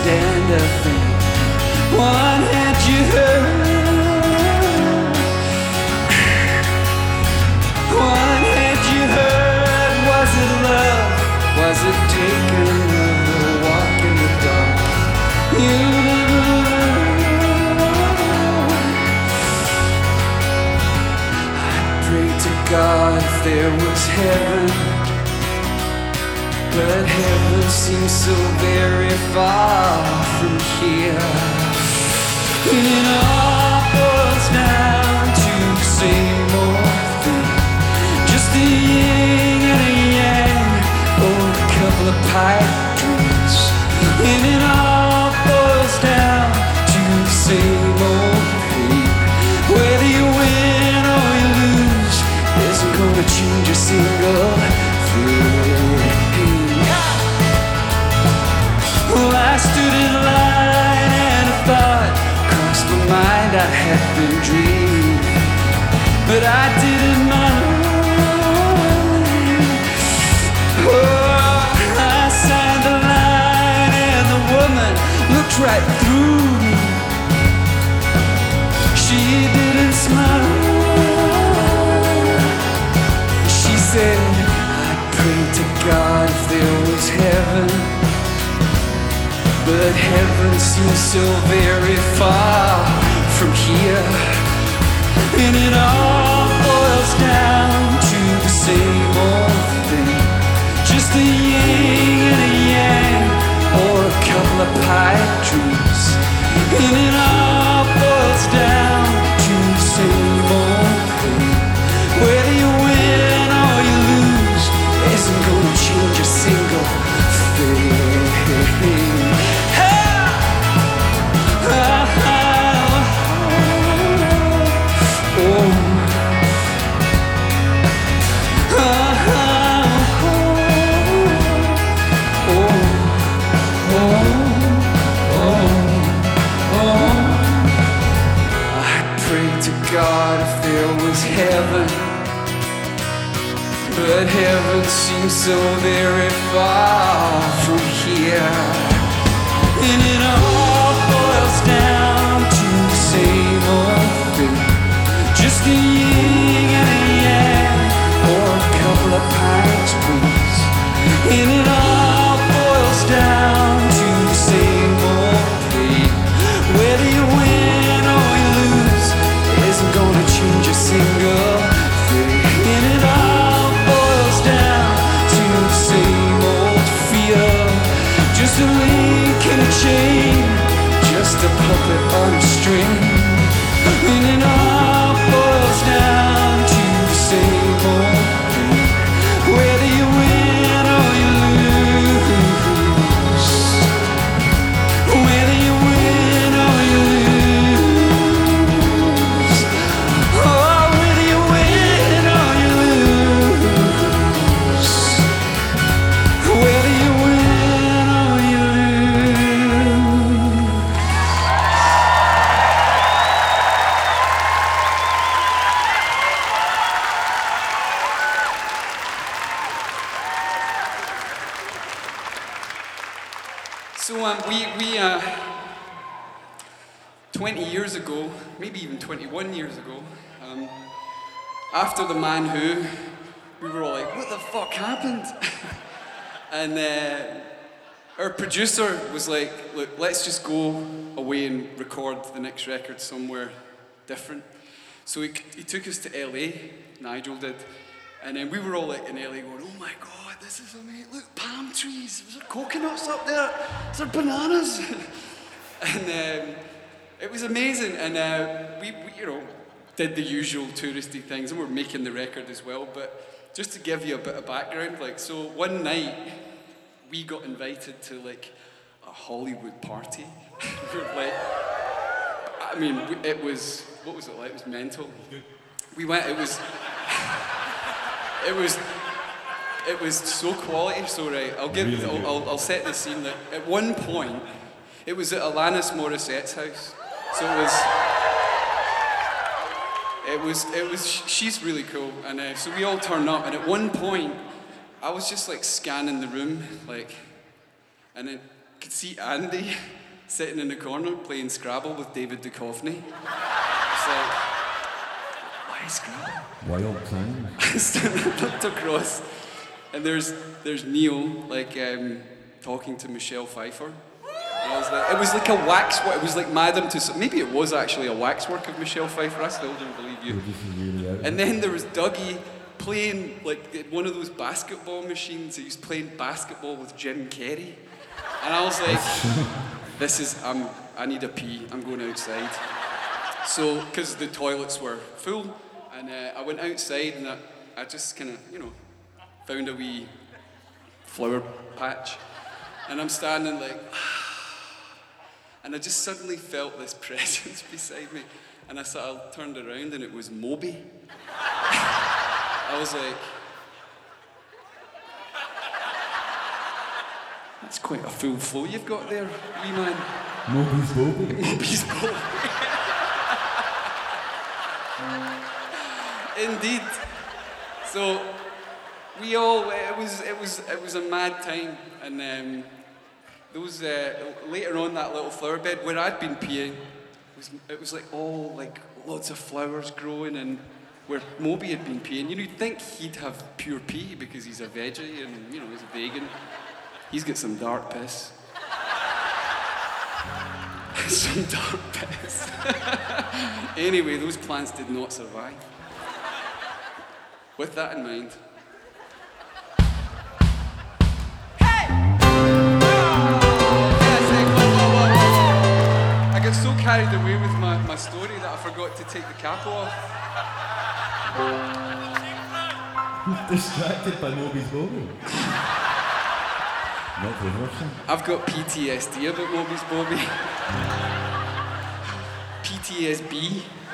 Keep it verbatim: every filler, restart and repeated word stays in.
understand a thing. What had you heard? What had you heard? Was it love? Was it taken a walk in the dark? You pray to God if there was heaven, but heaven seems so very far from here. And it all boils down to the same old thing, just a yin and a yang, or a couple of pipe dreams. And it all boils down to the same old thing. Whether you win or you lose isn't gonna change a single thing. Well, I stood in line and a thought crossed my mind. I had been dreaming, but I didn't know. Oh, I signed the line and the woman looked right through me. She didn't smile. She said, I prayed to God if there was heaven, but heaven seems so very far from here. And it all boils down to the same old thing, just a yin and a yang, or a couple of pipe dreams. And it all boils down to the same old thing. Whether you win or you lose isn't gonna change a single thing. God, if there was heaven, but heaven seems so very far from here. And it all boils down to the same old thing, just a yin and a yang, or a couple of pints, please. And it all boils down to the same old thing, whether you win or you lose isn't gonna change a single thing. And it all boils down to the same old fear, just a link in a chain, just a puppet on a string. And it all boils down to the same old thing, whether you win or you lose, whether you win or you lose. So um, we, we uh, twenty years ago, maybe even twenty-one years ago, um, after The Man Who, we were all like, what the fuck happened? And uh, our producer was like, look, let's just go away and record the next record somewhere different. So he, he took us to L A, Nigel did, and then we were all like in L A going, oh my God, this is amazing, look, palm trees, is there coconuts up there, is there bananas? And um, it was amazing, and uh, we, we, you know, did the usual touristy things, and we're making the record as well, but just to give you a bit of background, like, so one night, we got invited to like a Hollywood party. We were like, I mean, it was, what was it like? It was mental. We went, it was, it was, it was so quality, so right, I'll give, Really I'll, I'll, I'll set the scene that at one point, it was at Alanis Morissette's house. So it was, it was, it was, she's really cool. And uh, so we all turned up, and at one point, I was just like scanning the room, like, and then I could see Andy, sitting in the corner playing Scrabble with David Duchovny. It's like, why Scrabble? Wild time. I looked across, and there's there's Neil like um, talking to Michelle Pfeiffer. And I was like, it was like a wax. It was like Madam to. Maybe it was actually a waxwork of Michelle Pfeiffer. I still don't believe you. Really out And then there was Dougie playing like one of those basketball machines. He was playing basketball with Jim Carrey, and I was like, "This is. I'm. I need a pee. I'm going outside." So, because the toilets were full, and uh, I went outside, and I, I just kind of, you know, found a wee flower patch, and I'm standing like, and I just suddenly felt this presence beside me, and I sort of turned around, and it was Moby. I was like, that's quite a full flow you've got there, wee man. Moby's Bobby. Moby's Bobby. Indeed. So we all it was it was it was a mad time, and um, those uh, later on that little flower bed where I'd been peeing, it was it was like all like lots of flowers growing, and where Moby had been peeing, you know, you'd think he'd have pure pee because he's a veggie and you know he's a vegan. He's got some dark piss. Some dark piss. Anyway, those plants did not survive. With that in mind. Hey! I got so carried away with my, my story that I forgot to take the capo off. Distracted by Moby's Bobby. Not rehearsing. I've got P T S D about Moby's Bobby. P T S B.